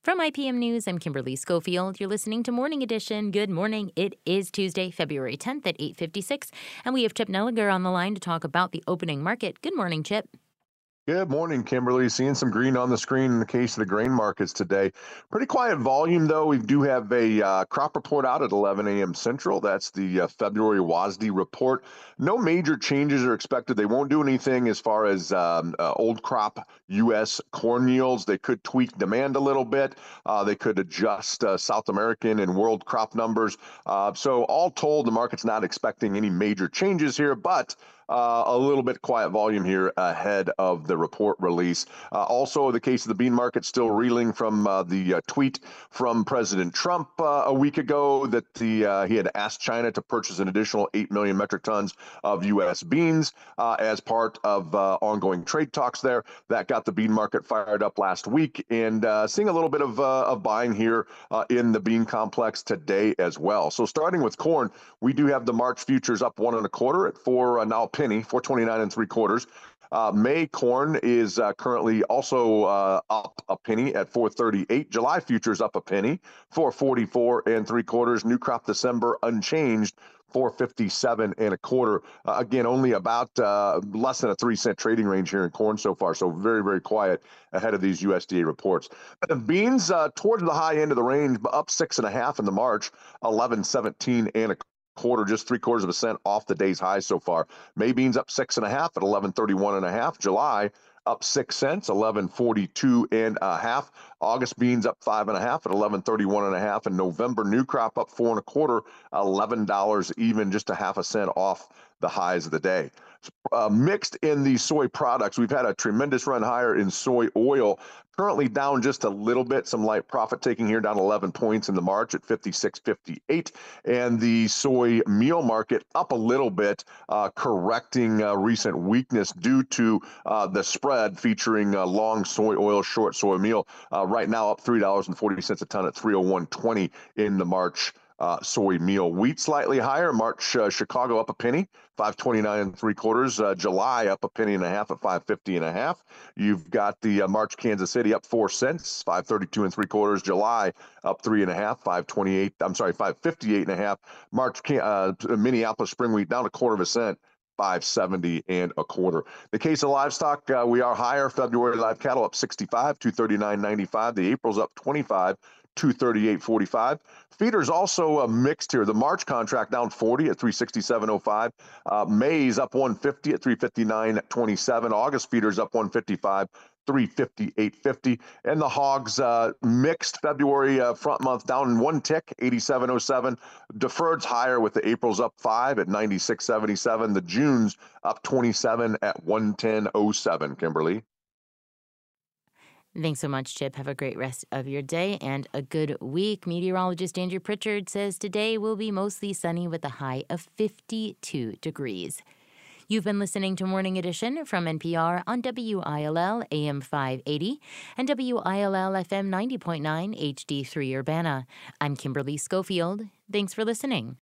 From IPM News, I'm Kimberly Schofield. You're listening to Morning Edition. Good morning. It is Tuesday, February 10th at 8:56, and we have Chip Nelliger on the line to talk about the opening market. Good morning, Chip. Good morning, Kimberly. Seeing some green on the screen in the case of the grain markets today. Pretty quiet volume, though. We do have a crop report out at 11 a.m. Central. That's the February WASDE report. No major changes are expected. They won't do anything as far as old crop U.S. corn yields. They could tweak demand a little bit. They could adjust South American and world crop numbers. So all told, the market's not expecting any major changes here, but a little bit quiet volume here ahead of the report release. Also, the case of the bean market still reeling from the tweet from President Trump a week ago that he had asked China to purchase an additional 8 million metric tons of U.S. beans as part of ongoing trade talks there. That got the bean market fired up last week, and seeing a little bit of buying here in the bean complex today as well. So starting with corn, we do have the March futures up 1.25 at now penny, 4.29 and 3/4. May corn is currently also up a penny at 4.38. July futures up a penny, 4.44 and 3/4. New crop December unchanged, 4.57 and 1/4. Again, only about less than a 3-cent trading range here in corn so far. So very, very quiet ahead of these USDA reports. Beans towards the high end of the range, but up 6.5 in the March, 11.17 and 1/4, just 3/4 of a cent off the day's high so far. May beans up 6.5 at 11.31 1/2. July up 6 cents, 11.42 1/2. August beans up 5.5 at 11.31 1/2. And November new crop up 4.25, $11 even, just a half a cent off the highs of the day. Mixed in the soy products, we've had a tremendous run higher in soy oil, currently down just a little bit. Some light profit taking here, down 11 points in the March at 56.58. And the soy meal market up a little bit, correcting recent weakness due to the spread featuring long soy oil, short soy meal. Right now up $3.40 a ton at 301.20 in the March soy meal. Wheat slightly higher. March Chicago up a penny, 5.29 and 3/4. July up a penny and a half at 5.50 1/2. You've got the March Kansas City up 4 cents, 5.32 and 3/4. July up 3.5, 5.28. I'm sorry, 5.58 1/2. March Minneapolis spring wheat down 1/4 of a cent, 5.70 and 1/4. The case of livestock, we are higher. February live cattle up 65, 239.95. The April's up 25, 238.45. Feeders also mixed here. The March contract down 40 at 367.05. May's up 150 at 359.27. August feeders up 155. 358.50. And the hogs mixed February front month down one tick, 87.07. Deferred's higher with the April's up 5 at 96.77. The June's up 27 at 110.07. Kimberly. Thanks so much, Chip. Have a great rest of your day and a good week. Meteorologist Andrew Pritchard says today will be mostly sunny with a high of 52 degrees. You've been listening to Morning Edition from NPR on WILL AM 580 and WILL FM 90.9 HD3 Urbana. I'm Kimberly Schofield. Thanks for listening.